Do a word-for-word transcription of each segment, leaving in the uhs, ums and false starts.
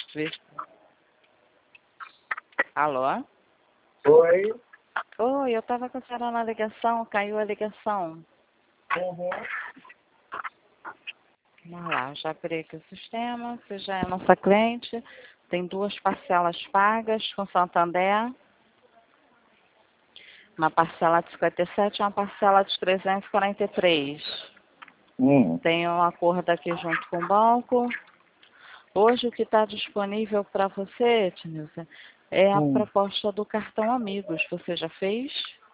Vê. Alô? Oi. Oi, eu tava com a senhora na ligação, caiu a ligação. Uhum. Vamos lá, já abri aqui o sistema, você já é nossa cliente, tem duas parcelas pagas com Santander, uma parcela de cinquenta e sete e uma parcela de trezentos e quarenta e três. Hum. Tem um acordo aqui junto com o banco. Hoje o que está disponível para você, Tinilson, é a Hum. proposta do cartão Amigos. Você já fez?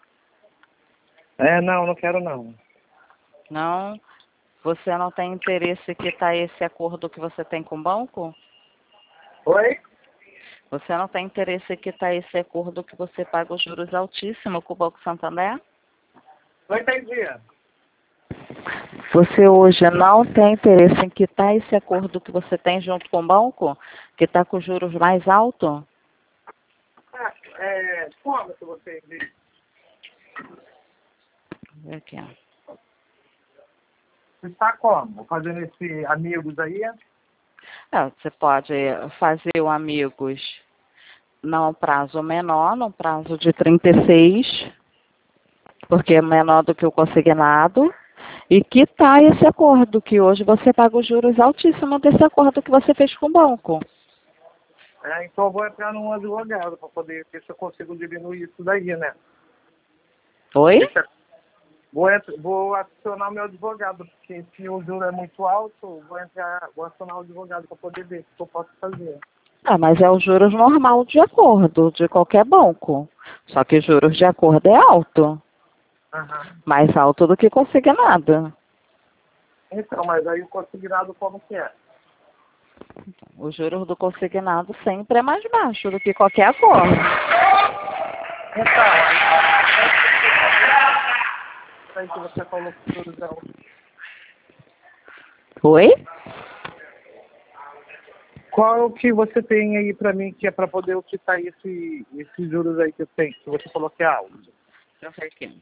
É, não, não quero não. Não? Você não tem interesse que está esse acordo que você tem com o banco? Oi? Você não tem interesse que está esse acordo que você paga os juros altíssimos com o Banco Santander? Não entendi. Você hoje não tem interesse em quitar esse acordo que você tem junto com o banco, que está com juros mais altos? Ah, é, como que você diz? Vou ver aqui, ó. Você está como? Fazendo esse amigos aí? É, você pode fazer o Amigos num prazo menor, num prazo de trinta e seis, porque é menor do que o consignado, e quitar esse acordo, que hoje você paga os juros altíssimos desse acordo que você fez com o banco. É, então eu vou entrar num advogado para poder ver se eu consigo diminuir isso daí, né? Oi? Deixa- Vou, entrar, vou acionar meu advogado, porque se o juro é muito alto, vou entrar, vou acionar o advogado para poder ver o que eu posso fazer. Ah, mas é os juros normal de acordo, de qualquer banco. Só que juros de acordo é alto. Aham. Mais alto do que consignado. Então, mas aí o consignado como que é? Os juros do consignado sempre é mais baixo do que qualquer acordo. Então, aí, aí que você falou que os juros é alto. Oi? Qual é o que você tem aí pra mim que é pra poder eu quitar esse, esses juros aí que eu tenho, que você falou que é alto? Deixa eu ver aqui.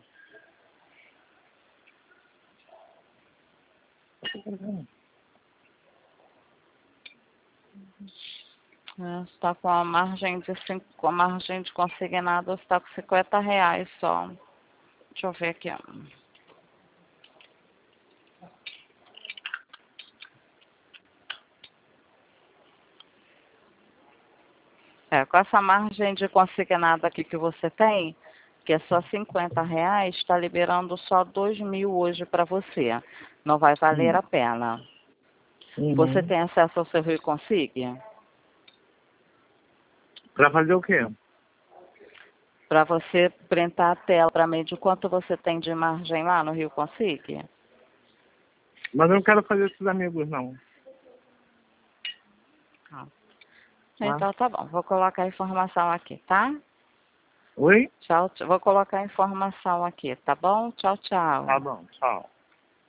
Está com a margem de cinco, com a margem de consignado está com cinquenta reais só. Deixa eu ver aqui. Ó. É, com essa margem de consignado aqui que você tem, que é só cinquenta reais, está liberando só dois mil hoje para você. Não vai valer Hum. a pena. Você Uhum. tem acesso ao seu Rio Consigue? Pra fazer o quê? Para você printar a tela para mim de quanto você tem de margem lá no Rio Consigue? Mas eu não quero fazer esses amigos, não. Ah. Tá? Então tá bom, vou colocar a informação aqui, tá? Oi? Tchau, tchau. Vou colocar a informação aqui, tá bom? Tchau, tchau. Tá bom, tchau.